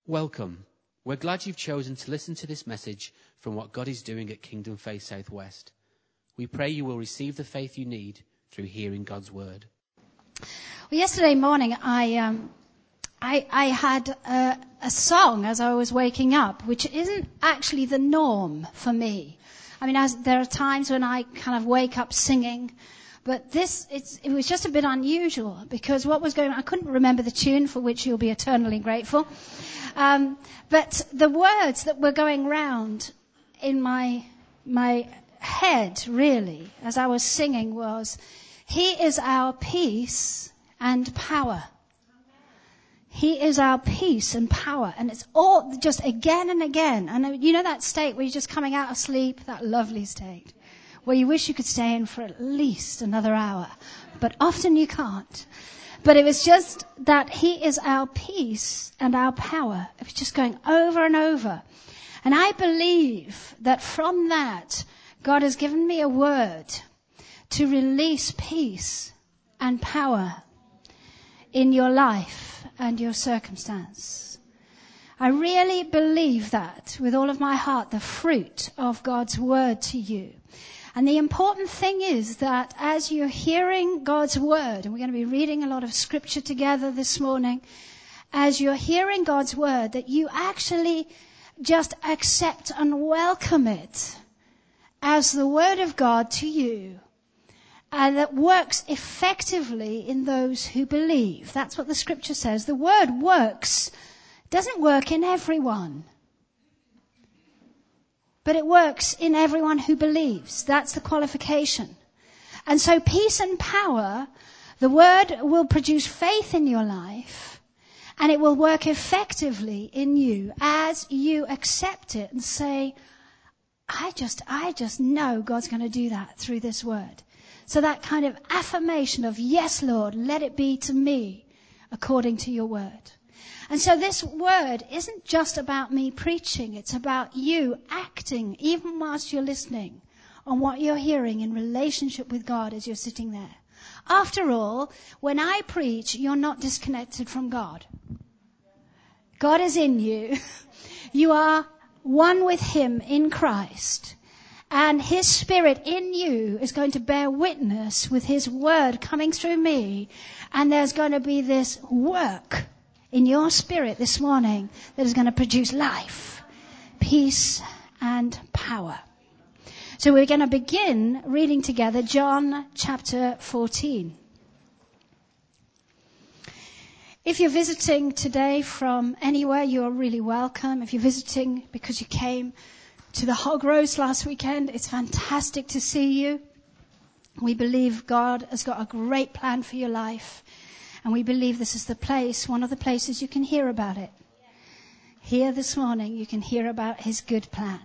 Welcome. We're glad you've chosen to listen to this message from what God is doing at Kingdom Faith Southwest. We pray you will receive the faith you need through hearing God's word. Well, yesterday morning I had a song as I was waking up, which isn't actually the norm for me. I mean, there are times when I kind of wake up singing, but it was just a bit unusual because what was going on, I couldn't remember the tune, for which you'll be eternally grateful. But the words that were going round in my head, really, as I was singing was, He is our peace and power. He is our peace and power. And it's all just again and again. And you know that state where you're just coming out of sleep, that lovely state, where you wish you could stay in for at least another hour. But often you can't. But it was just that He is our peace and our power. It was just going over and over. And I believe that from that, God has given me a word to release peace and power in your life and your circumstance. I really believe that with all of my heart, the fruit of God's word to you. And the important thing is that as you're hearing God's word, and we're going to be reading a lot of scripture together this morning, as you're hearing God's word, that you actually just accept and welcome it as the word of God to you, and that works effectively in those who believe. That's what the scripture says. The word works, doesn't work in everyone, but it works in everyone who believes. That's the qualification. And so peace and power, the word will produce faith in your life, and it will work effectively in you as you accept it and say, I just know God's going to do that through this word. So that kind of affirmation of, yes, Lord, let it be to me according to your word. And so this word isn't just about me preaching. It's about you acting, even whilst you're listening, on what you're hearing in relationship with God as you're sitting there. After all, when I preach, you're not disconnected from God. God is in you. You are one with Him in Christ. And His Spirit in you is going to bear witness with His word coming through me. And there's going to be this work in your spirit this morning that is going to produce life, peace, and power. So we're going to begin reading together John chapter 14. If you're visiting today from anywhere, you're really welcome. If you're visiting because you came to the Hog Roast last weekend, it's fantastic to see you. We believe God has got a great plan for your life. And we believe this is the place, one of the places you can hear about it. Here this morning, you can hear about His good plan.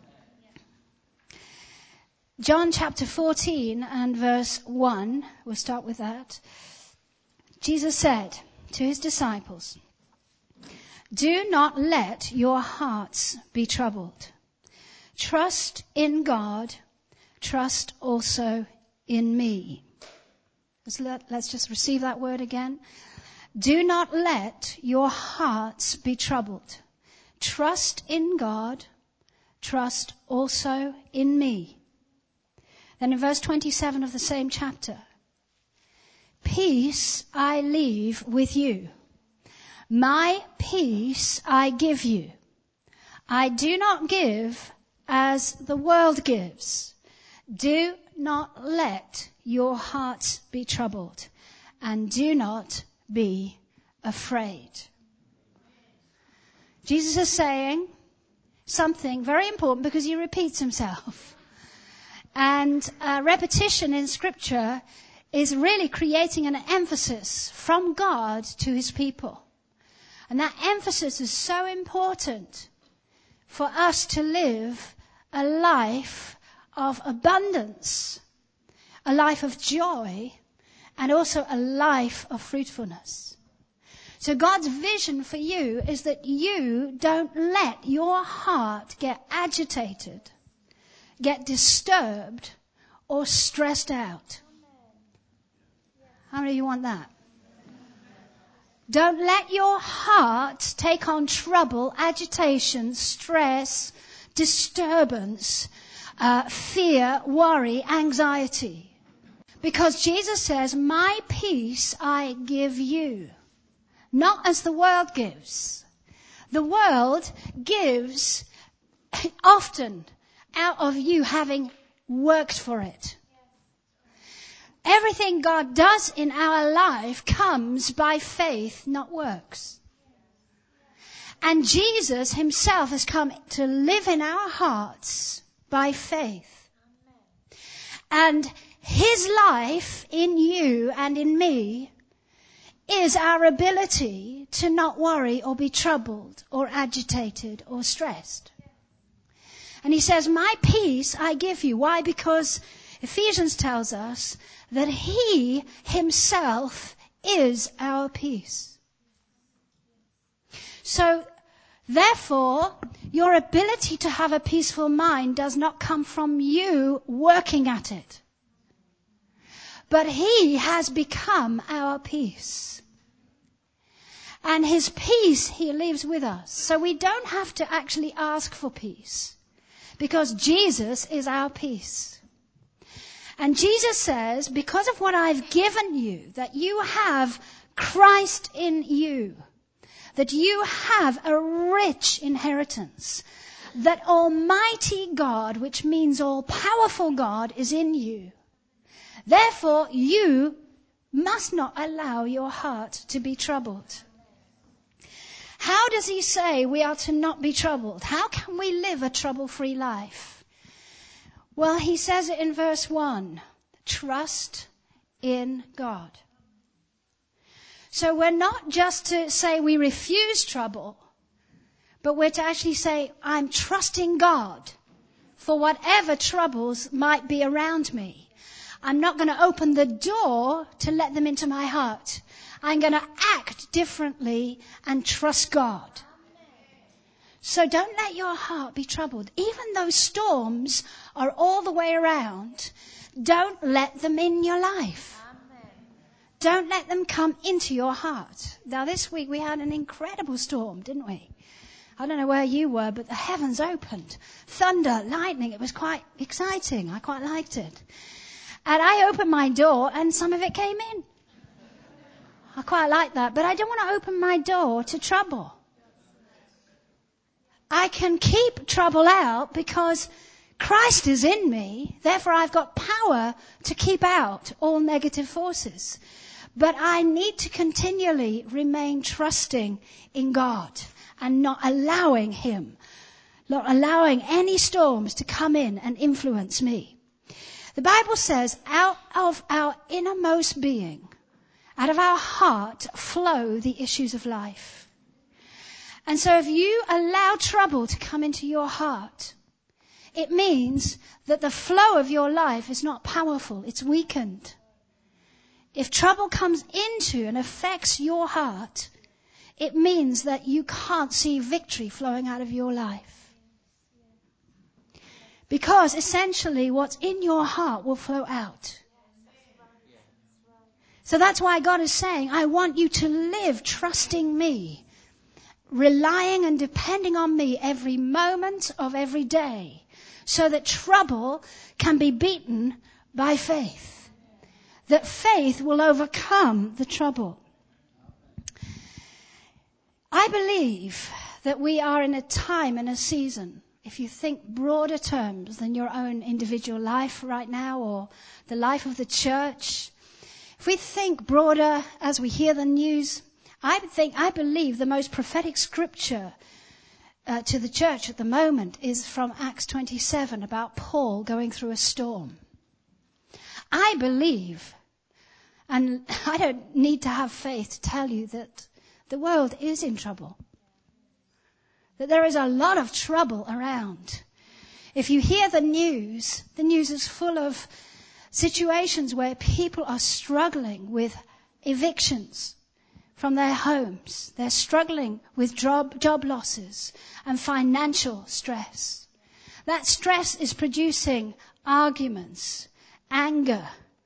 John chapter 14 and verse 1, we'll start with that. Jesus said to His disciples, "Do not let your hearts be troubled. Trust in God, trust also in me." Let's just receive that word again. Do not let your hearts be troubled. Trust in God, trust also in me. Then in verse 27 of the same chapter, peace I leave with you. My peace I give you. I do not give as the world gives. Do not let your hearts be troubled, and do not be afraid. Jesus is saying something very important because He repeats Himself. And repetition in Scripture is really creating an emphasis from God to His people. And that emphasis is so important for us to live a life of abundance, a life of joy, and also a life of fruitfulness. So God's vision for you is that you don't let your heart get agitated, get disturbed, or stressed out. How many of you want that? Don't let your heart take on trouble, agitation, stress, disturbance, fear, worry, anxiety. Because Jesus says, my peace I give you, not as the world gives. The world gives often out of you having worked for it. Everything God does in our life comes by faith, not works. And Jesus himself has come to live in our hearts by faith. And his life in you and in me is our ability to not worry or be troubled or agitated or stressed. And he says, my peace I give you. Why? Because Ephesians tells us that he himself is our peace. So, therefore, your ability to have a peaceful mind does not come from you working at it. But he has become our peace. And his peace, he lives with us. So we don't have to actually ask for peace. Because Jesus is our peace. And Jesus says, because of what I've given you, that you have Christ in you, that you have a rich inheritance, that Almighty God, which means all-powerful God, is in you. Therefore, you must not allow your heart to be troubled. How does he say we are to not be troubled? How can we live a trouble-free life? Well, he says it in verse 1. Trust in God. So we're not just to say we refuse trouble, but we're to actually say, I'm trusting God for whatever troubles might be around me. I'm not going to open the door to let them into my heart. I'm going to act differently and trust God. So don't let your heart be troubled. Even though storms are all the way around, don't let them in your life. Don't let them come into your heart. Now this week we had an incredible storm, didn't we? I don't know where you were, but the heavens opened. Thunder, lightning, it was quite exciting. I quite liked it. And I opened my door and some of it came in. I quite like that, but I don't want to open my door to trouble. I can keep trouble out because Christ is in me. Therefore, I've got power to keep out all negative forces. But I need to continually remain trusting in God and not allowing any storms to come in and influence me. The Bible says, out of our innermost being, out of our heart flow the issues of life. And so if you allow trouble to come into your heart, it means that the flow of your life is not powerful, it's weakened. If trouble comes into and affects your heart, it means that you can't see victory flowing out of your life. Because essentially what's in your heart will flow out. So that's why God is saying, I want you to live trusting me, relying and depending on me every moment of every day, so that trouble can be beaten by faith. That faith will overcome the trouble. I believe that we are in a time and a season, if you think broader terms than your own individual life right now or the life of the church. If we think broader as we hear the news, I believe the most prophetic scripture to the church at the moment is from Acts 27 about Paul going through a storm. I believe, and I don't need to have faith to tell you that the world is in trouble. That there is a lot of trouble around. If you hear the news is full of situations where people are struggling with evictions from their homes. They're struggling with job losses and financial stress. That stress is producing arguments, anger,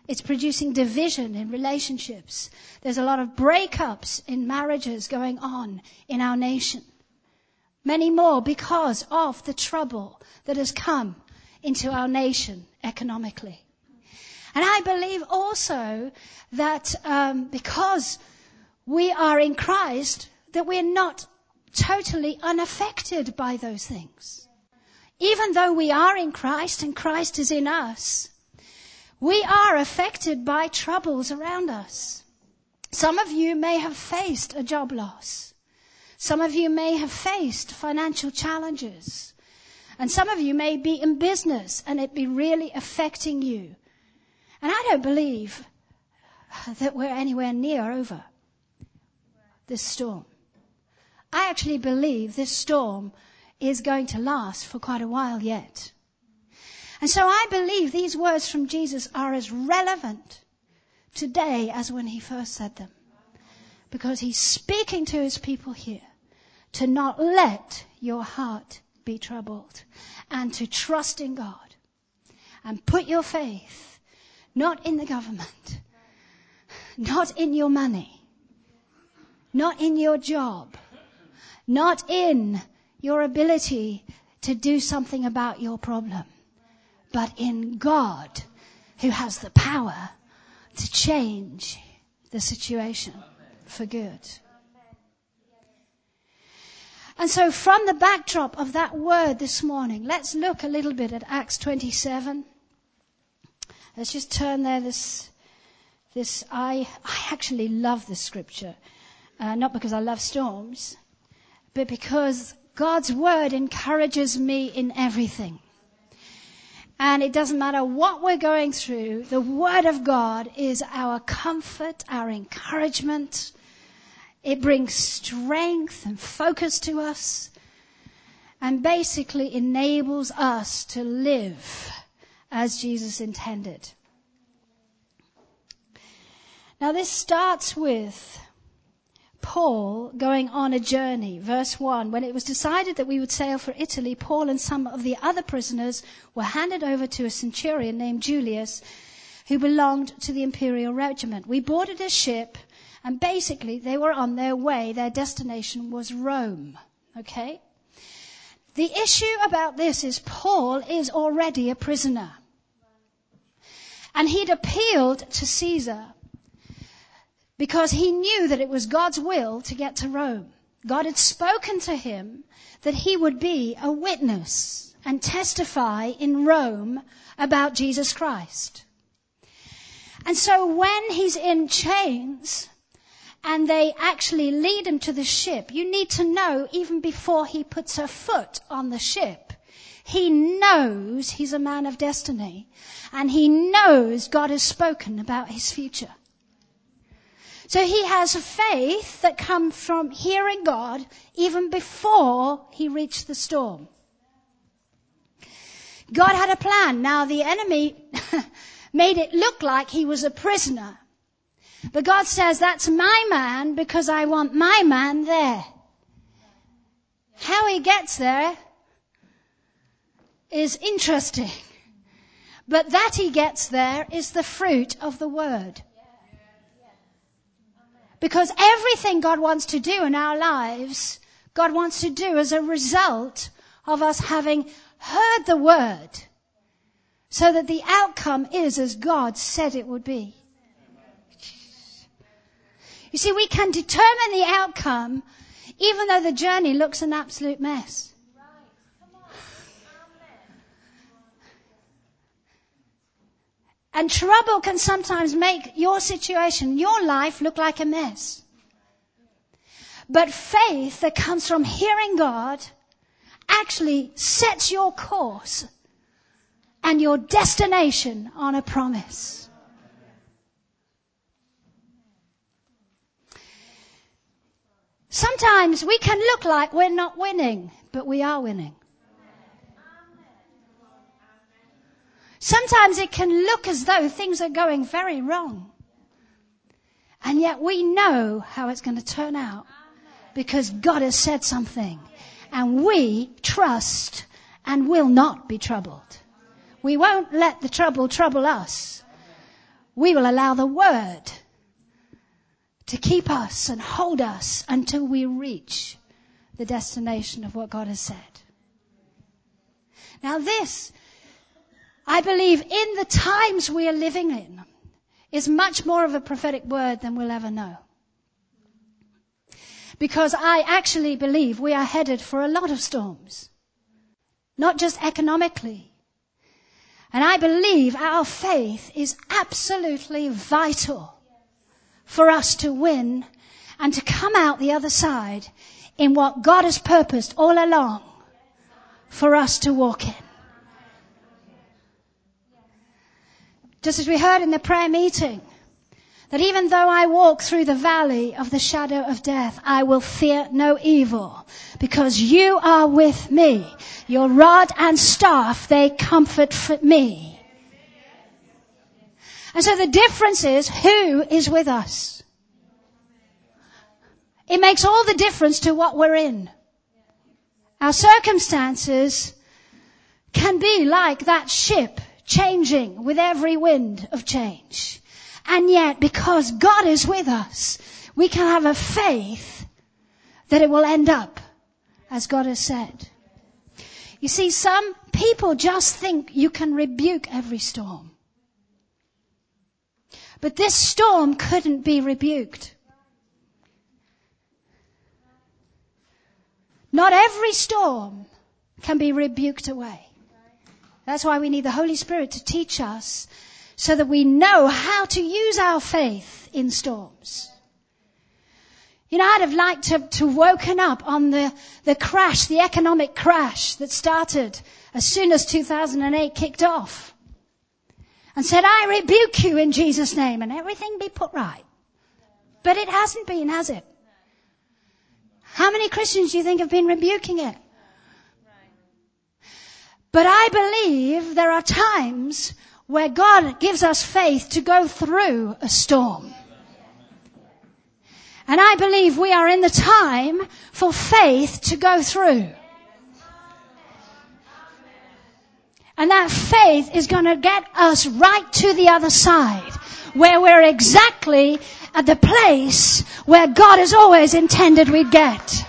It's producing division in relationships. There's a lot of breakups in marriages going on in our nation. Many more because of the trouble that has come into our nation economically. And I believe also that because we are in Christ, that we're not totally unaffected by those things. Even though we are in Christ and Christ is in us, we are affected by troubles around us. Some of you may have faced a job loss. Some of you may have faced financial challenges. And some of you may be in business and it be really affecting you. And I don't believe that we're anywhere near over this storm. I actually believe this storm is going to last for quite a while yet. And so I believe these words from Jesus are as relevant today as when he first said them. Because he's speaking to his people here to not let your heart be troubled and to trust in God and put your faith not in the government, not in your money, not in your job, not in your ability to do something about your problem, but in God who has the power to change the situation for good. And so from the backdrop of that word this morning, let's look a little bit at Acts 27. Let's just turn there. I actually love this scripture. Not because I love storms, but because God's word encourages me in everything. And it doesn't matter what we're going through, the word of God is our comfort, our encouragement. It brings strength and focus to us and basically enables us to live as Jesus intended. Now this starts with Paul going on a journey. Verse 1, when it was decided that we would sail for Italy, Paul and some of the other prisoners were handed over to a centurion named Julius, who belonged to the imperial regiment. We boarded a ship, and basically they were on their way. Their destination was Rome. Okay? The issue about this is Paul is already a prisoner. And he'd appealed to Caesar because he knew that it was God's will to get to Rome. God had spoken to him that he would be a witness and testify in Rome about Jesus Christ. And so when he's in chains and they actually lead him to the ship, you need to know even before he puts a foot on the ship, he knows he's a man of destiny and he knows God has spoken about his future. So he has a faith that comes from hearing God even before he reached the storm. God had a plan. Now the enemy made it look like he was a prisoner. But God says, that's my man because I want my man there. How he gets there is interesting. But that he gets there is the fruit of the word. Because everything God wants to do in our lives, God wants to do as a result of us having heard the word, so that the outcome is as God said it would be. You see, we can determine the outcome even though the journey looks an absolute mess. And trouble can sometimes make your situation, your life, look like a mess. But faith that comes from hearing God actually sets your course and your destination on a promise. Sometimes we can look like we're not winning, but we are winning. Sometimes it can look as though things are going very wrong. And yet we know how it's going to turn out because God has said something. And we trust and will not be troubled. We won't let the trouble trouble us. we will allow the word to keep us and hold us until we reach the destination of what God has said. Now this, I believe, in the times we are living in, is much more of a prophetic word than we'll ever know. Because I actually believe we are headed for a lot of storms. Not just economically. And I believe our faith is absolutely vital for us to win and to come out the other side in what God has purposed all along for us to walk in. Just as we heard in the prayer meeting, that even though I walk through the valley of the shadow of death, I will fear no evil, because you are with me. Your rod and staff, they comfort me. And so the difference is who is with us. It makes all the difference to what we're in. Our circumstances can be like that ship changing with every wind of change. And yet, because God is with us, we can have a faith that it will end up as God has said. You see, some people just think you can rebuke every storm. But this storm couldn't be rebuked. Not every storm can be rebuked away. That's why we need the Holy Spirit to teach us so that we know how to use our faith in storms. You know, I'd have liked to woken up on the crash, the economic crash that started as soon as 2008 kicked off. And said, I rebuke you in Jesus' name, and everything be put right. But it hasn't been, has it? How many Christians do you think have been rebuking it? But I believe there are times where God gives us faith to go through a storm. And I believe we are in the time for faith to go through. And that faith is going to get us right to the other side, where we're exactly at the place where God has always intended we'd get.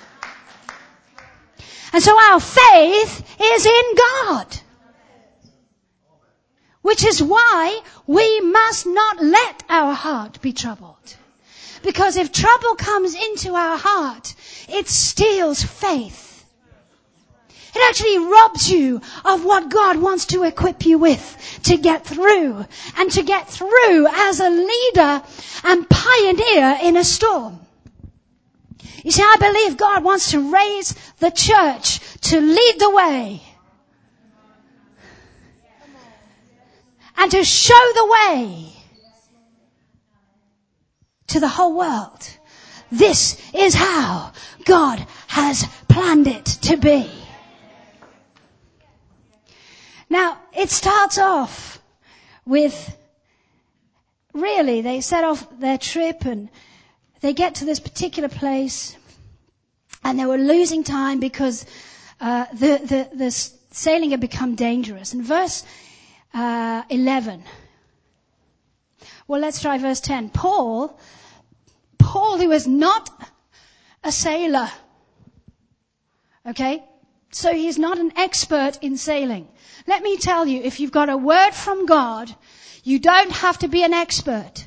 And so our faith is in God. Which is why we must not let our heart be troubled. Because if trouble comes into our heart, it steals faith. It actually robs you of what God wants to equip you with to get through. And to get through as a leader and pioneer in a storm. You see, I believe God wants to raise the church to lead the way. And to show the way to the whole world. This is how God has planned it to be. Now, it starts off with, really, they set off their trip and they get to this particular place and they were losing time because the sailing had become dangerous. In verse 11, well, let's try verse 10. Paul, who is not a sailor, okay? So he's not an expert in sailing. Let me tell you, if you've got a word from God, you don't have to be an expert.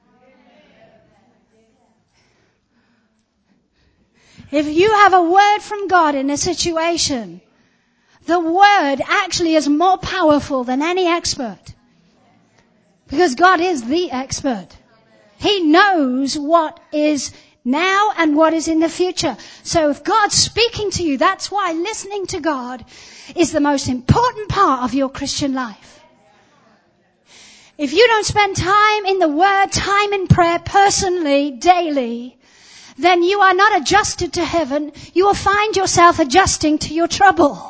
If you have a word from God in a situation, the word actually is more powerful than any expert. Because God is the expert. He knows what is now and what is in the future. So if God's speaking to you, that's why listening to God is the most important part of your Christian life. If you don't spend time in the Word, time in prayer, personally, daily, then you are not adjusted to heaven. You will find yourself adjusting to your trouble.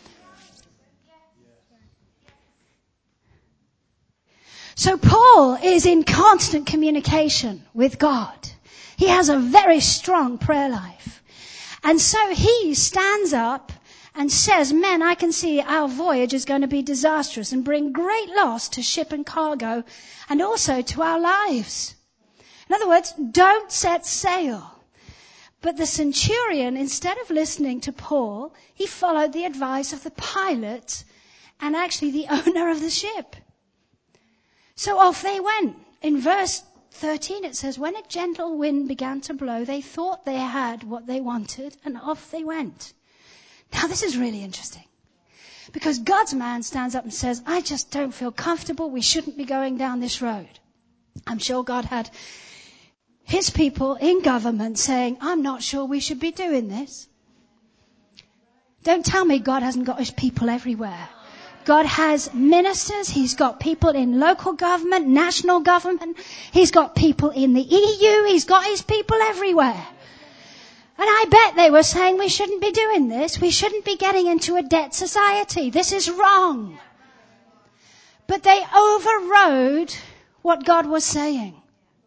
So Paul is in constant communication with God. He has a very strong prayer life. And so he stands up and says, men, I can see our voyage is going to be disastrous and bring great loss to ship and cargo and also to our lives. In other words, don't set sail. But the centurion, instead of listening to Paul, he followed the advice of the pilot and actually the owner of the ship. So off they went. In verse 13 it says, when a gentle wind began to blow, they thought they had what they wanted, and off they went. Now this is really interesting. Because God's man stands up and says, I just don't feel comfortable. We shouldn't be going down this road. I'm sure God had his people in government saying, I'm not sure we should be doing this. Don't tell me God hasn't got his people everywhere. God has ministers. He's got people in local government, national government. He's got people in the EU. He's got his people everywhere. And I bet they were saying we shouldn't be doing this. We shouldn't be getting into a debt society. This is wrong. But they overrode what God was saying.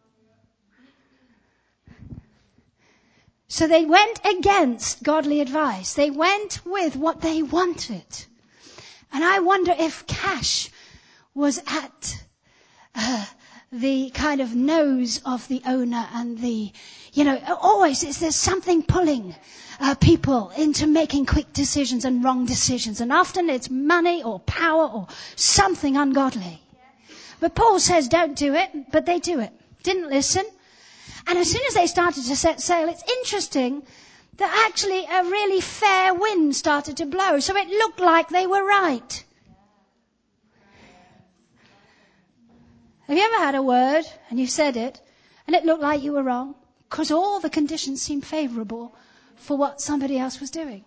So they went against godly advice. They went with what they wanted. And I wonder if cash was at the kind of nose of the owner and always there's something pulling people into making quick decisions and wrong decisions. And often it's money or power or something ungodly. But Paul says don't do it, but they do it. Didn't listen. And as soon as they started to set sail, it's interesting that actually a really fair wind started to blow. So it looked like they were right. Have you ever had a word and you said it and it looked like you were wrong? Because all the conditions seemed favourable for what somebody else was doing.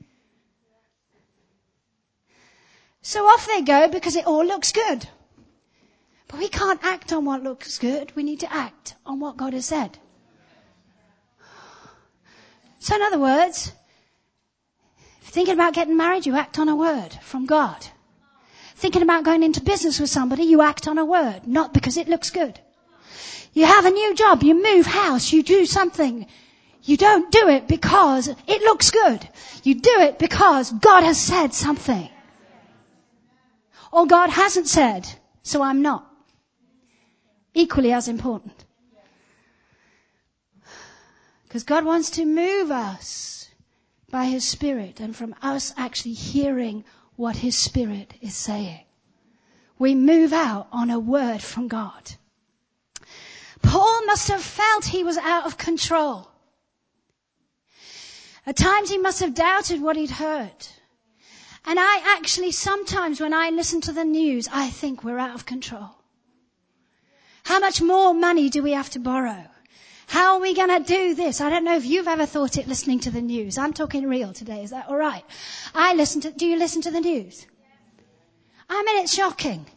So off they go because it all looks good. But we can't act on what looks good. We need to act on what God has said. So in other words, if you're thinking about getting married, you act on a word from God. Thinking about going into business with somebody, you act on a word, not because it looks good. You have a new job, you move house, you do something. You don't do it because it looks good. You do it because God has said something. Or God hasn't said, so I'm not. Equally as important. Because God wants to move us by his Spirit and from us actually hearing what his Spirit is saying. We move out on a word from God. Paul must have felt he was out of control. At times he must have doubted what he'd heard. And I actually sometimes when I listen to the news, I think we're out of control. How much more money do we have to borrow? How are we going to do this? I don't know if you've ever thought it listening to the news. I'm talking real today. Is that all right? Do you listen to the news? I mean, it's shocking.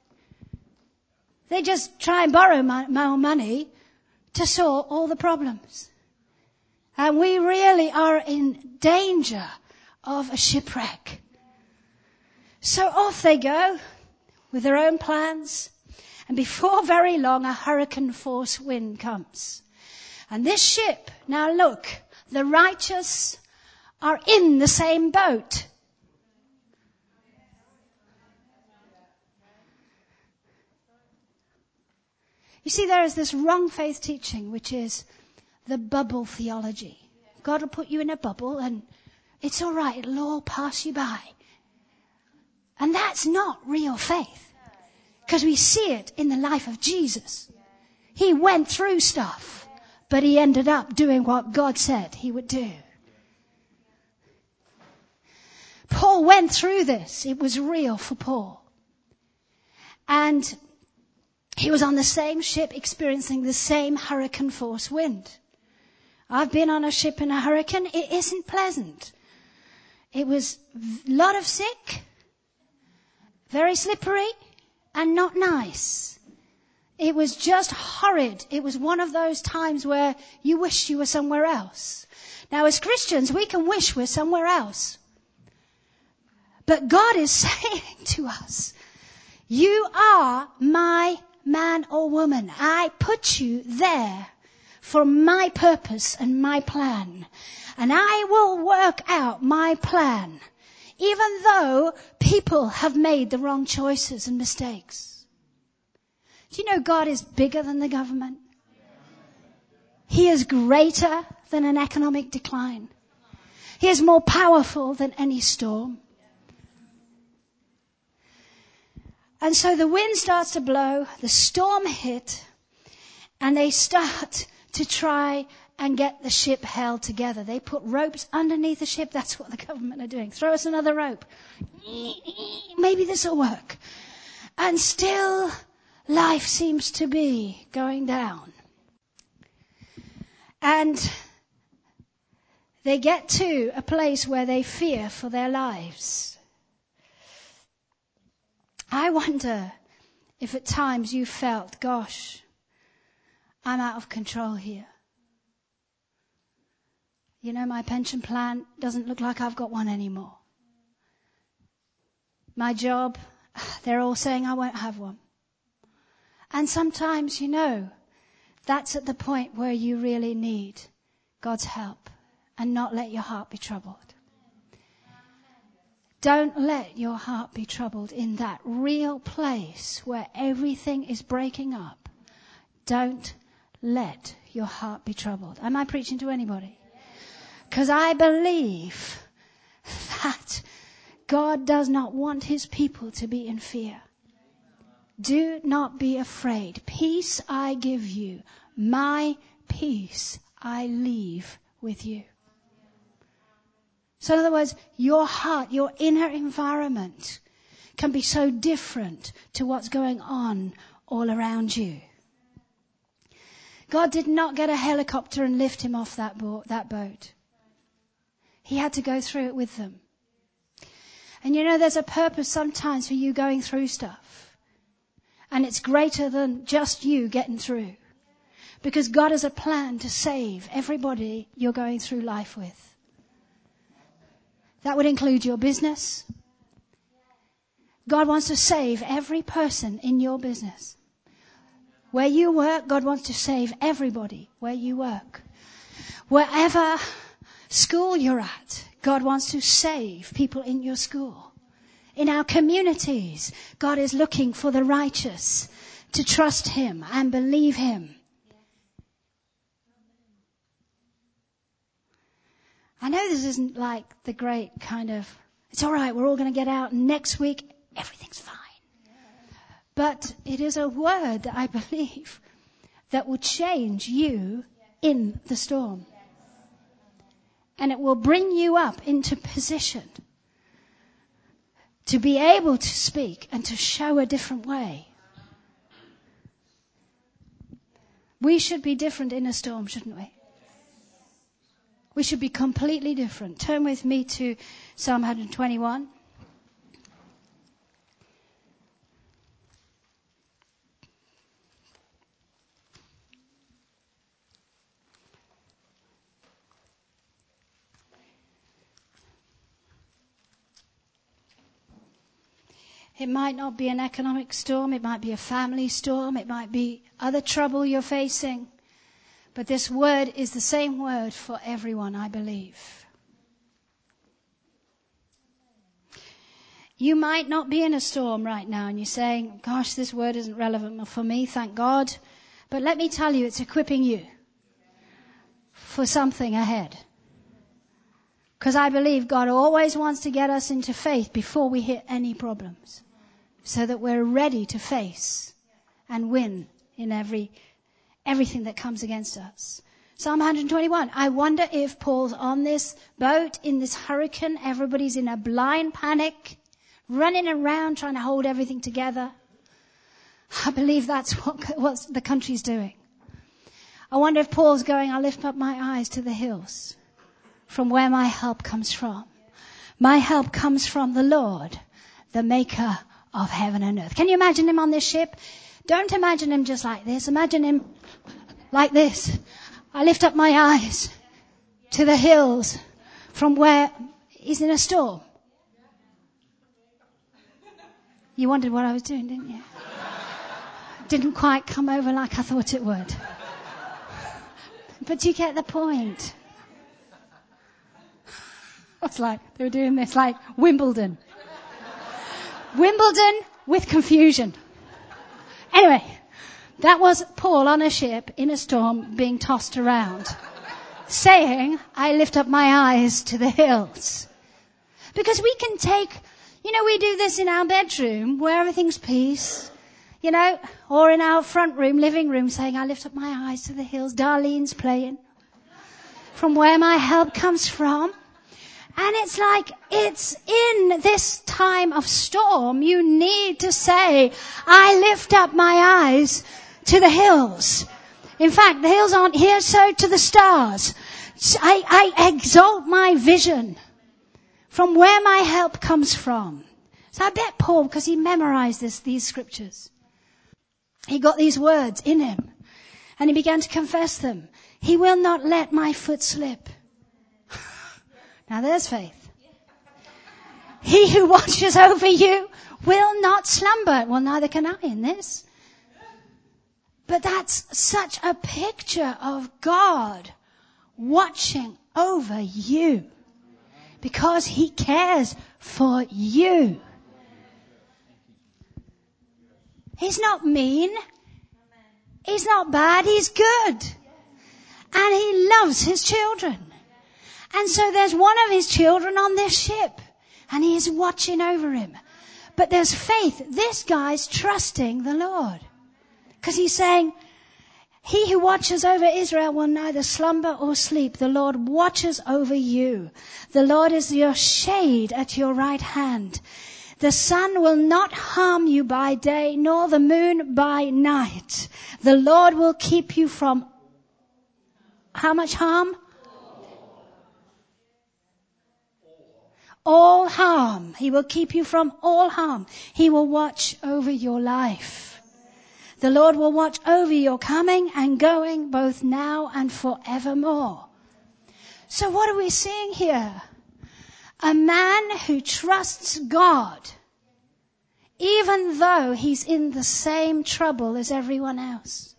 They just try and borrow more money to sort all the problems. And we really are in danger of a shipwreck. So off they go with their own plans. And before very long, a hurricane force wind comes. And this ship, now look, the righteous are in the same boat. You see, there is this wrong faith teaching, which is the bubble theology. God will put you in a bubble and it's all right. It'll all pass you by. And that's not real faith. Because we see it in the life of Jesus. He went through stuff, but he ended up doing what God said he would do. Paul went through this. It was real for Paul. And he was on the same ship experiencing the same hurricane force wind. I've been on a ship in a hurricane. It isn't pleasant. It was a lot of sick, very slippery, and not nice. It was just horrid. It was one of those times where you wish you were somewhere else. Now as Christians, we can wish we're somewhere else. But God is saying to us, you are my man or woman. I put you there for my purpose and my plan. And I will work out my plan even though people have made the wrong choices and mistakes. Do you know God is bigger than the government? He is greater than an economic decline. He is more powerful than any storm. And so the wind starts to blow, the storm hit, and they start to try and get the ship held together. They put ropes underneath the ship. That's what the government are doing. Throw us another rope. Maybe this will work. And still, life seems to be going down. And they get to a place where they fear for their lives. I wonder if at times you felt, gosh, I'm out of control here. You know, my pension plan doesn't look like I've got one anymore. My job, they're all saying I won't have one. And sometimes, you know, that's at the point where you really need God's help and not let your heart be troubled. Don't let your heart be troubled in that real place where everything is breaking up. Don't let your heart be troubled. Am I preaching to anybody? Because I believe that God does not want his people to be in fear. Do not be afraid. Peace I give you. My peace I leave with you. So in other words, your heart, your inner environment can be so different to what's going on all around you. God did not get a helicopter and lift him off that boat. He had to go through it with them. And you know, there's a purpose sometimes for you going through stuff. And it's greater than just you getting through. Because God has a plan to save everybody you're going through life with. That would include your business. God wants to save every person in your business. Where you work, God wants to save everybody where you work. Wherever school you're at, God wants to save people in your school. In our communities, God is looking for the righteous to trust him and believe him. I know this isn't like the great kind of, it's all right, we're all going to get out and next week everything's fine. But it is a word that I believe that will change you in the storm. And it will bring you up into position to be able to speak and to show a different way. We should be different in a storm, shouldn't we? We should be completely different. Turn with me to Psalm 121. It might not be an economic storm. It might be a family storm. It might be other trouble you're facing. But this word is the same word for everyone, I believe. You might not be in a storm right now and you're saying, gosh, this word isn't relevant for me, thank God. But let me tell you, it's equipping you for something ahead. Because I believe God always wants to get us into faith before we hit any problems. So that we're ready to face and win in everything that comes against us. Psalm 121. I wonder if Paul's on this boat in this hurricane. Everybody's in a blind panic, running around trying to hold everything together. I believe that's what the country's doing. I wonder if Paul's going, I lift up my eyes to the hills from where my help comes from. My help comes from the Lord, the maker of heaven and earth. Can you imagine him on this ship? Don't imagine him just like this. Imagine him like this. I lift up my eyes to the hills from where he's in a storm. You wondered what I was doing, didn't you? Didn't quite come over like I thought it would. But you get the point. It's like they were doing this, like Wimbledon. Wimbledon with confusion. Anyway, that was Paul on a ship in a storm being tossed around, saying, I lift up my eyes to the hills. Because we can take, we do this in our bedroom where everything's peace, or in our front room, living room, saying, I lift up my eyes to the hills. Darlene's playing. From where my help comes from. And it's like, it's in this time of storm, you need to say, I lift up my eyes to the hills. In fact, the hills aren't here, so to the stars. I exalt my vision from where my help comes from. So I bet Paul, because he memorized these scriptures, he got these words in him and he began to confess them. He will not let my foot slip. Now there's faith. He who watches over you will not slumber. Well, neither can I in this. But that's such a picture of God watching over you because he cares for you. He's not mean. He's not bad. He's good. And he loves his children. And so there's one of his children on this ship. And he is watching over him. But there's faith. This guy's trusting the Lord. Because he's saying, he who watches over Israel will neither slumber or sleep. The Lord watches over you. The Lord is your shade at your right hand. The sun will not harm you by day, nor the moon by night. The Lord will keep you from how much harm? All harm. He will keep you from all harm. He will watch over your life. The Lord will watch over your coming and going, both now and forevermore. So what are we seeing here? A man who trusts God, even though he's in the same trouble as everyone else.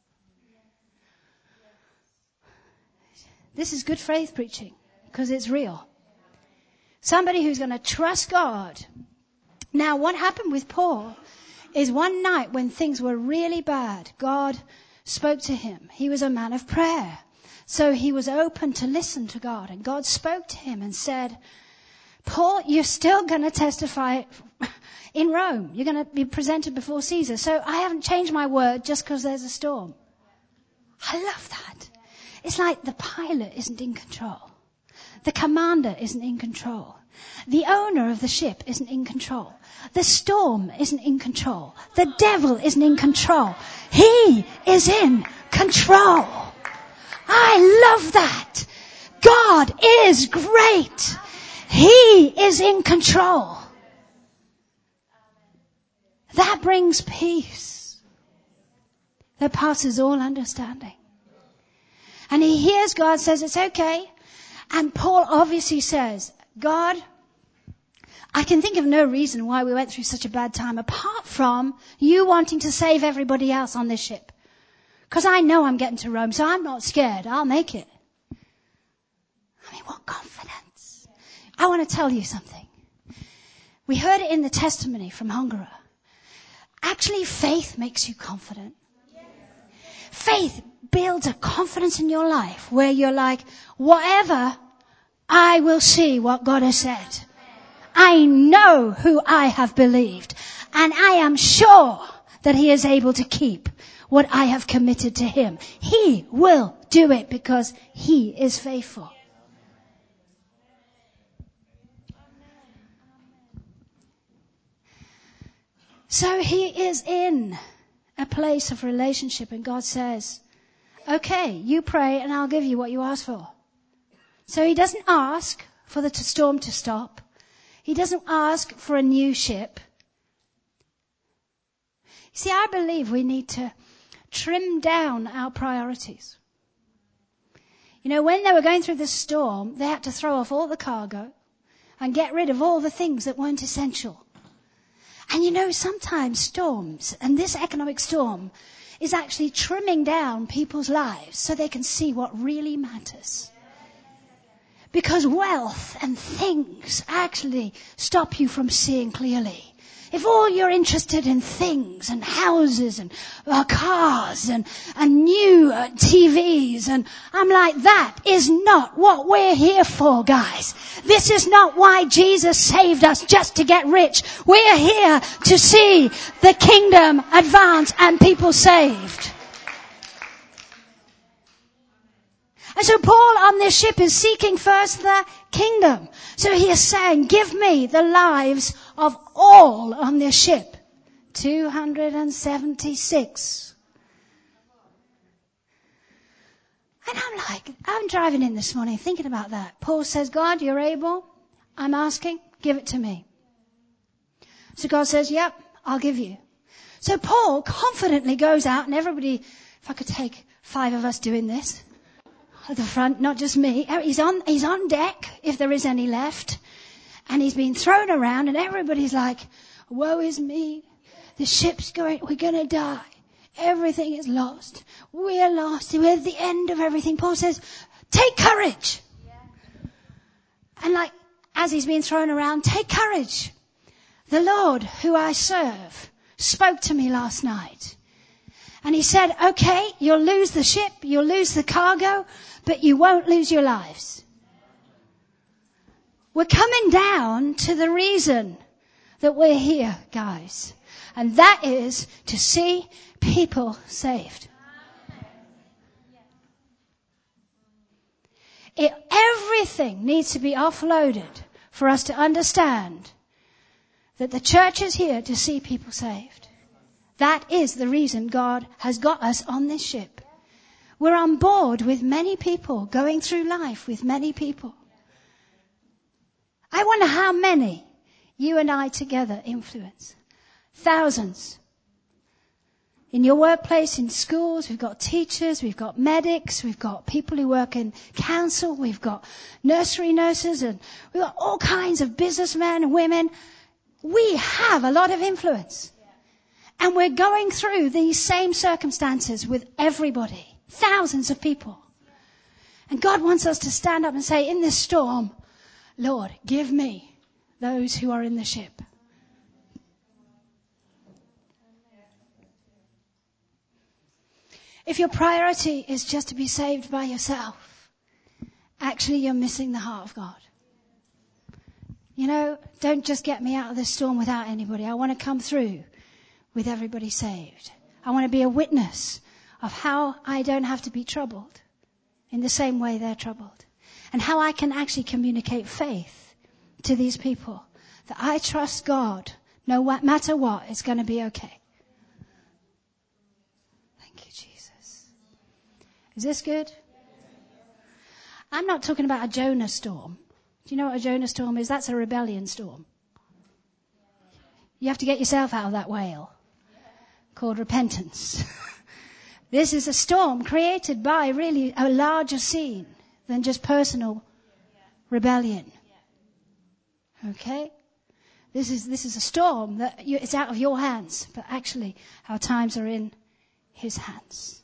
This is good faith preaching, because it's real. Somebody who's going to trust God. Now, what happened with Paul is one night when things were really bad, God spoke to him. He was a man of prayer. So he was open to listen to God. And God spoke to him and said, Paul, you're still going to testify in Rome. You're going to be presented before Caesar. So I haven't changed my word just because there's a storm. I love that. It's like the pilot isn't in control. The commander isn't in control. The owner of the ship isn't in control. The storm isn't in control. The devil isn't in control. He is in control. I love that. God is great. He is in control. That brings peace that passes all understanding. And he hears God says it's okay. And Paul obviously says, God, I can think of no reason why we went through such a bad time apart from you wanting to save everybody else on this ship. Because I know I'm getting to Rome, so I'm not scared. I'll make it. I mean, what confidence. I want to tell you something. We heard it in the testimony from Hungary. Actually, faith makes you confident. Faith builds a confidence in your life where you're like, whatever, I will see what God has said. I know who I have believed. And I am sure that he is able to keep what I have committed to him. He will do it because he is faithful. So he is in a place of relationship and God says, okay, you pray and I'll give you what you ask for. So he doesn't ask for the storm to stop. He doesn't ask for a new ship. See, I believe we need to trim down our priorities. You know, when they were going through the storm, they had to throw off all the cargo and get rid of all the things that weren't essential. And you know, sometimes storms, and this economic storm, is actually trimming down people's lives so they can see what really matters. Because wealth and things actually stop you from seeing clearly. If all you're interested in things and houses and cars and new TVs, and I'm like, that is not what we're here for, guys. This is not why Jesus saved us, just to get rich. We're here to see the kingdom advance and people saved. And so Paul on this ship is seeking first the kingdom. So he is saying, give me the lives of all on this ship. 276. And I'm driving in this morning thinking about that. Paul says, God, you're able. I'm asking, give it to me. So God says, yep, I'll give you. So Paul confidently goes out, and everybody, if I could take 5 of us doing this, at the front, not just me. He's on deck, if there is any left. And he's been thrown around, and everybody's like, woe is me. The ship's going, we're going to die. Everything is lost. We're lost. We're at the end of everything. Paul says, take courage. And as he's been thrown around, take courage. The Lord who I serve spoke to me last night. And he said, okay, you'll lose the ship, you'll lose the cargo, but you won't lose your lives. We're coming down to the reason that we're here, guys. And that is to see people saved. Everything needs to be offloaded for us to understand that the church is here to see people saved. That is the reason God has got us on this ship. We're on board with many people, going through life with many people. I wonder how many you and I together influence. Thousands. In your workplace, in schools, we've got teachers, we've got medics, we've got people who work in council, we've got nursery nurses, and we've got all kinds of businessmen and women. We have a lot of influence. And we're going through these same circumstances with everybody. Thousands of people. And God wants us to stand up and say, in this storm, Lord, give me those who are in the ship. If your priority is just to be saved by yourself, actually you're missing the heart of God. You know, don't just get me out of this storm without anybody. I want to come through with everybody saved. I want to be a witness of how I don't have to be troubled in the same way they're troubled. And how I can actually communicate faith to these people. That I trust God, no matter what, it's going to be okay. Thank you, Jesus. Is this good? I'm not talking about a Jonah storm. Do you know what a Jonah storm is? That's a rebellion storm. You have to get yourself out of that whale. Called repentance. This is a storm created by really a larger scene than just personal rebellion. Okay? This is a storm that it's out of your hands, but actually our times are in His hands.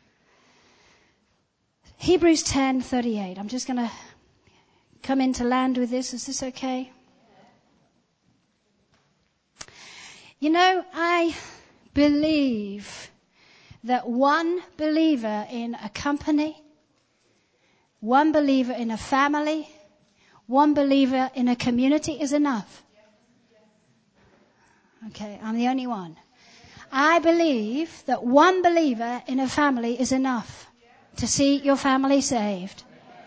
Hebrews 10:38. I'm just going to come into land with this. Is this okay? You know, I believe that one believer in a company, one believer in a family, one believer in a community is enough. Okay, I'm the only one. I believe that one believer in a family is enough to see your family saved.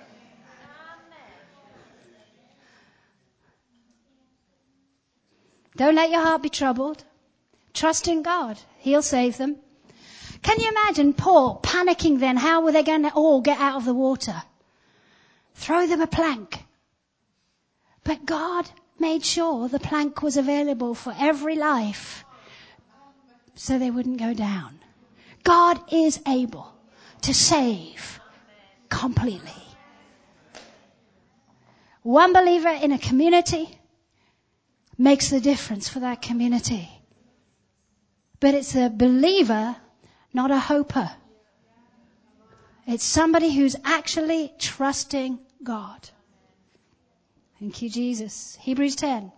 Don't let your heart be troubled. Trust in God. He'll save them. Can you imagine Paul panicking then? How were they going to all get out of the water? Throw them a plank. But God made sure the plank was available for every life so they wouldn't go down. God is able to save completely. One believer in a community makes the difference for that community. But it's a believer, not a hoper. It's somebody who's actually trusting God. Thank you, Jesus. Hebrews 10.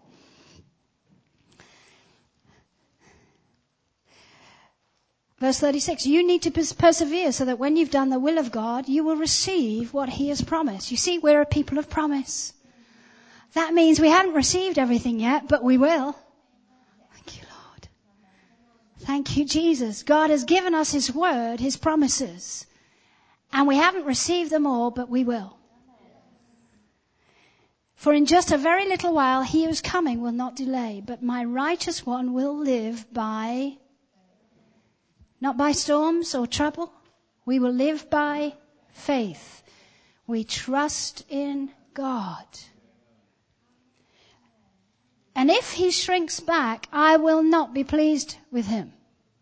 Verse 36, you need to persevere so that when you've done the will of God, you will receive what he has promised. You see, we're a people of promise. That means we haven't received everything yet, but we will. Thank you, Lord. Thank you, Jesus. God has given us his word, his promises. And we haven't received them all, but we will. For in just a very little while, he who's coming will not delay, but my righteous one will live by... Not by storms or trouble. We will live by faith. We trust in God. And if he shrinks back, I will not be pleased with him.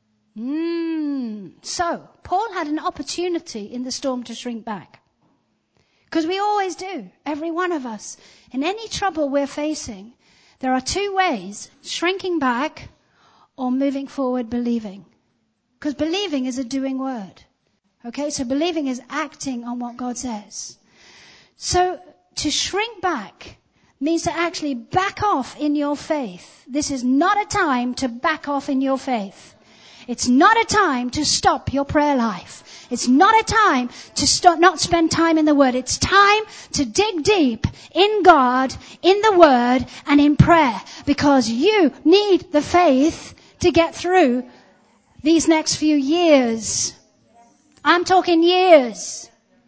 So, Paul had an opportunity in the storm to shrink back. Because we always do. Every one of us. In any trouble we're facing, there are two ways. Shrinking back or moving forward believing. Because believing is a doing word. Okay, so believing is acting on what God says. So to shrink back means to actually back off in your faith. This is not a time to back off in your faith. It's not a time to stop your prayer life. It's not a time to not spend time in the Word. It's time to dig deep in God, in the Word, and in prayer. Because you need the faith to get through these next few years. I'm talking years.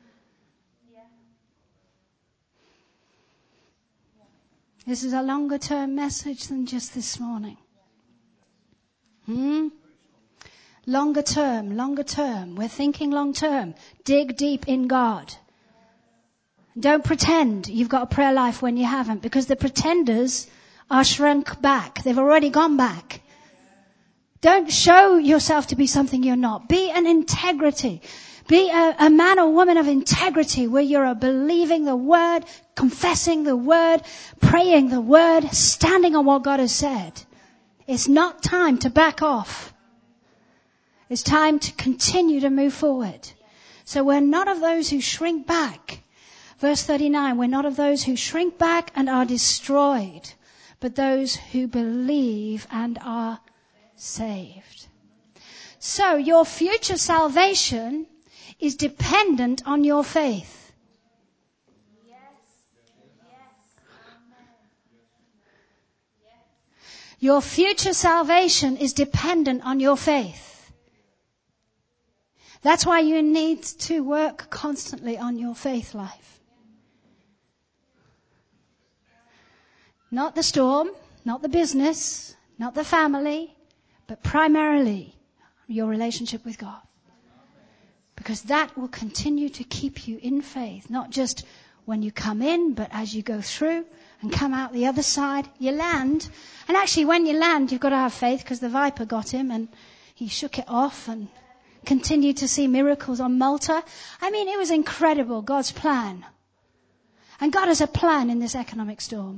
This is a longer term message than just this morning. Longer term. We're thinking long term. Dig deep in God. Don't pretend you've got a prayer life when you haven't, because the pretenders are shrunk back. They've already gone back. Don't show yourself to be something you're not. Be an integrity. Be a man or woman of integrity where you're believing the word, confessing the word, praying the word, standing on what God has said. It's not time to back off. It's time to continue to move forward. So we're not of those who shrink back. Verse 39, we're not of those who shrink back and are destroyed, but those who believe and are saved. So your future salvation is dependent on your faith. Your future salvation is dependent on your faith. That's why you need to work constantly on your faith life. Not the storm, not the business, not the family, but primarily your relationship with God. Because that will continue to keep you in faith, not just when you come in, but as you go through and come out the other side, you land. And actually when you land, you've got to have faith, because the viper got him and he shook it off and continued to see miracles on Malta. I mean, it was incredible, God's plan. And God has a plan in this economic storm.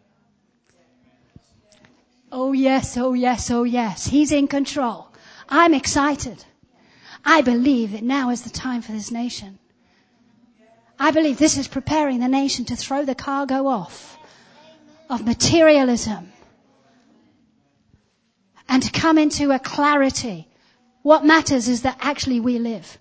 Oh yes, oh yes, oh yes. He's in control. I'm excited. I believe that now is the time for this nation. I believe this is preparing the nation to throw the cargo off of materialism and to come into a clarity. What matters is that actually we live.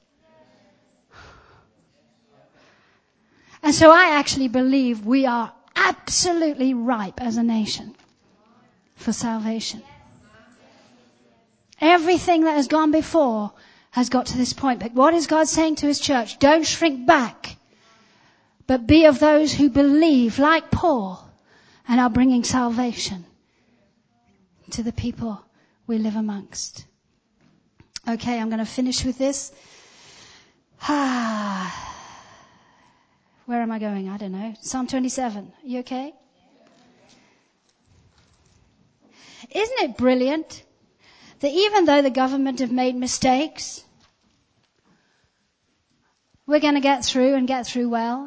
And so I actually believe we are absolutely ripe as a nation for salvation. Everything that has gone before has got to this point. But what is God saying to his church? Don't shrink back, but be of those who believe like Paul and are bringing salvation to the people we live amongst. Okay, I'm going to finish with this. Where am I going? I don't know. Psalm 27. You okay? Isn't it brilliant that even though the government have made mistakes, we're going to get through and get through well?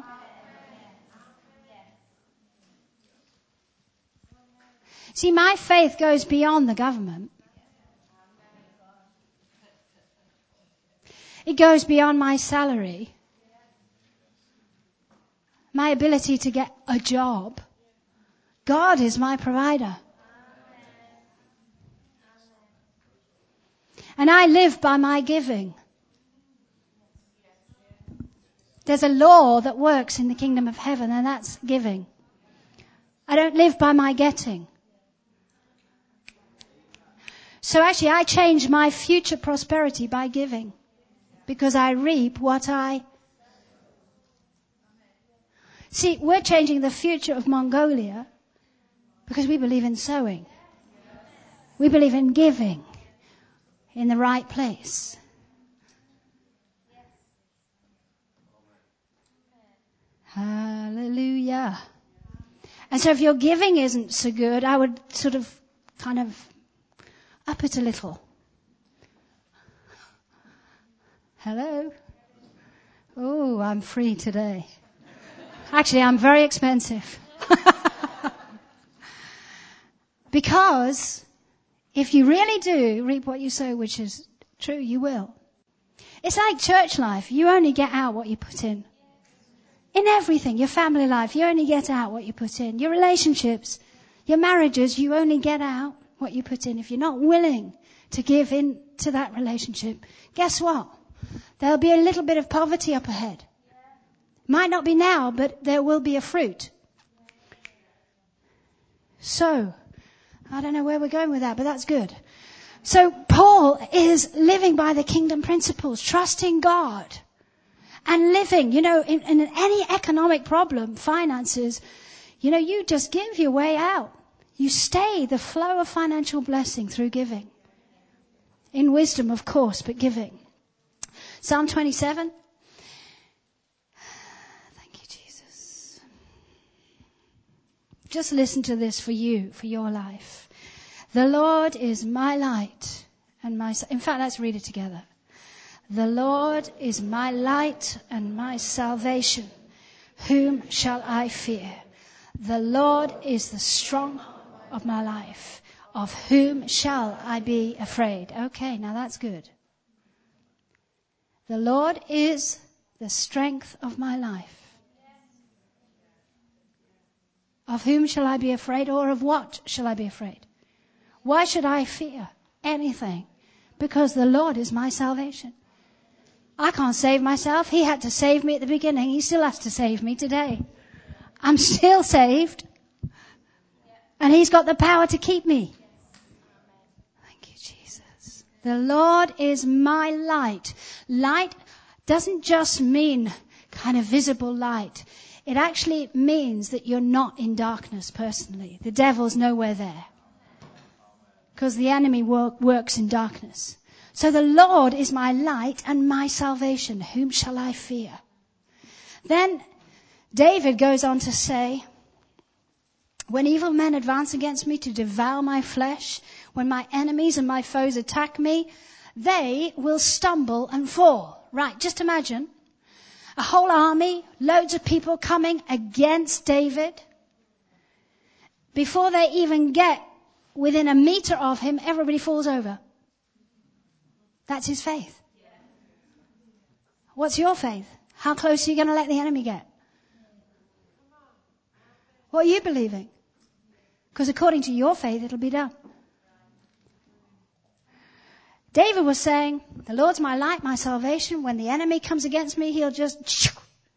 See, my faith goes beyond the government. It goes beyond my salary, my ability to get a job. God is my provider. And I live by my giving. There's a law that works in the kingdom of heaven, and that's giving. I don't live by my getting. So actually I change my future prosperity by giving, because I reap what I... See, we're changing the future of Mongolia because we believe in sowing. We believe in giving in the right place. Hallelujah. And so if your giving isn't so good, I would sort of kind of up it a little. Hello? Oh, I'm free today. Actually, I'm very expensive. Because if you really do reap what you sow, which is true, you will. It's like church life. You only get out what you put in. In everything, your family life, you only get out what you put in. Your relationships, your marriages, you only get out what you put in. If you're not willing to give into that relationship, guess what? There'll be a little bit of poverty up ahead. Might not be now, but there will be a fruit. So, I don't know where we're going with that, but that's good. So Paul is living by the kingdom principles, trusting God. And living, in any economic problem, finances, you just give your way out. You stay the flow of financial blessing through giving. In wisdom, of course, but giving. Psalm 27. Thank you, Jesus. Just listen to this for you, for your life. The Lord is my light and my... In fact, let's read it together. The Lord is my light and my salvation. Whom shall I fear? The Lord is the stronghold of my life. Of whom shall I be afraid? Okay, now that's good. The Lord is the strength of my life. Of whom shall I be afraid, or of what shall I be afraid? Why should I fear anything? Because the Lord is my salvation. I can't save myself. He had to save me at the beginning. He still has to save me today. I'm still saved. And He's got the power to keep me. Thank you, Jesus. The Lord is my light. Light doesn't just mean kind of visible light. It actually means that you're not in darkness personally. The devil's nowhere there. Because the enemy works in darkness. So the Lord is my light and my salvation. Whom shall I fear? Then David goes on to say, when evil men advance against me to devour my flesh, when my enemies and my foes attack me, they will stumble and fall. Right, just imagine a whole army, loads of people coming against David. Before they even get within a meter of him, everybody falls over. That's his faith. What's your faith? How close are you going to let the enemy get? What are you believing? Because according to your faith, it'll be done. David was saying, the Lord's my light, my salvation. When the enemy comes against me, he'll just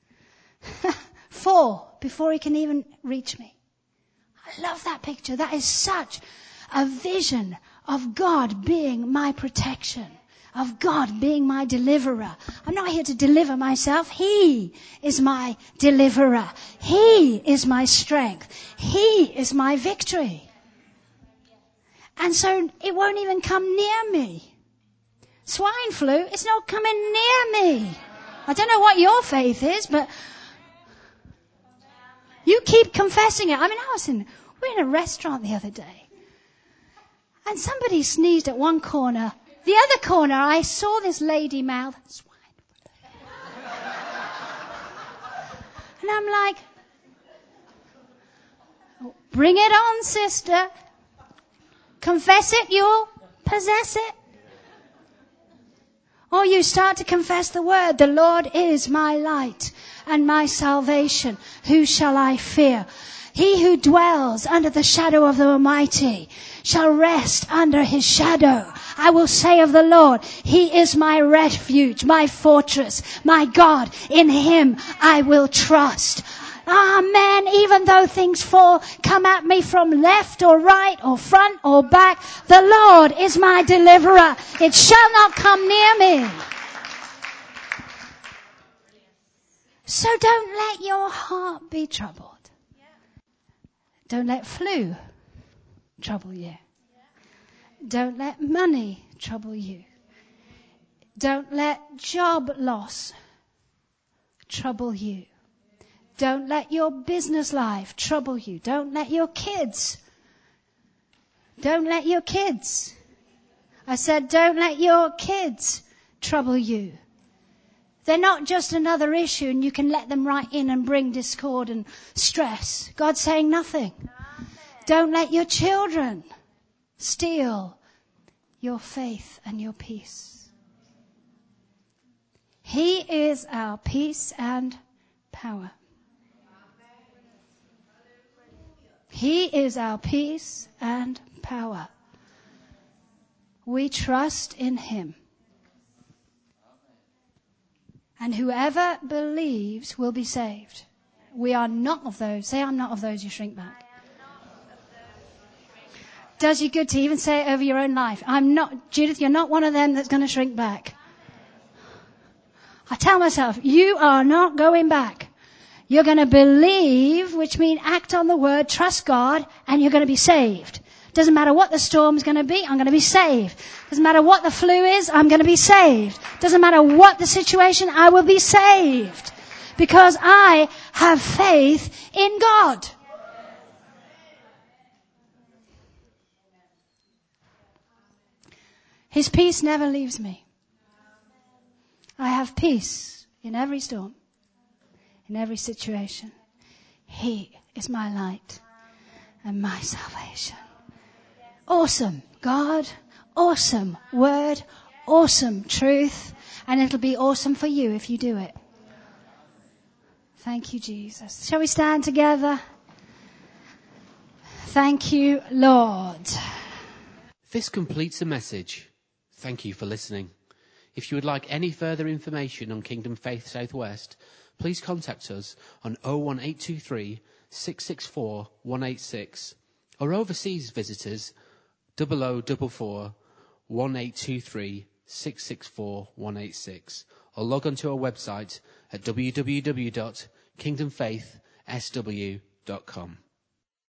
fall before he can even reach me. I love that picture. That is such a vision of God being my protection. Of God being my deliverer. I'm not here to deliver myself. He is my deliverer. He is my strength. He is my victory. And so it won't even come near me. Swine flu, it's not coming near me. I don't know what your faith is, but you keep confessing it. I mean, we were in a restaurant the other day, and somebody sneezed at one corner. The other corner, I saw this lady mouth, swine. And I'm like, bring it on, sister. Confess it, you'll possess it. Or you start to confess the word, the Lord is my light and my salvation. Who shall I fear? He who dwells under the shadow of the Almighty shall rest under his shadow. I will say of the Lord, he is my refuge, my fortress, my God. In him I will trust. Amen. Even though things come at me from left or right or front or back, the Lord is my deliverer. It shall not come near me. So don't let your heart be troubled. Don't let flu trouble you. Don't let money trouble you. Don't let job loss trouble you. Don't let your business life trouble you. Don't let your kids. Don't let your kids. I said, don't let your kids trouble you. They're not just another issue and you can let them right in and bring discord and stress. God's saying nothing. Don't let your children steal your faith and your peace. He is our peace and power. He is our peace and power. We trust in him. And whoever believes will be saved. We are not of those. Say, I'm not of those who shrink back. Does you good to even say it over your own life. I'm not, Judith, you're not one of them that's going to shrink back. I tell myself, you are not going back. You're going to believe, which means act on the word, trust God, and you're going to be saved. Doesn't matter what the storm's going to be, I'm going to be saved. Doesn't matter what the flu is, I'm going to be saved. Doesn't matter what the situation, I will be saved. Because I have faith in God. His peace never leaves me. I have peace in every storm, in every situation. He is my light and my salvation. Awesome God, awesome word, awesome truth, and it'll be awesome for you if you do it. Thank you, Jesus. Shall we stand together? Thank you, Lord. This completes the message. Thank you for listening. If you would like any further information on Kingdom Faith Southwest, please contact us on 01823 664 186 or overseas visitors 0044 1823 664 186 or log on to our website at www.kingdomfaithsw.com.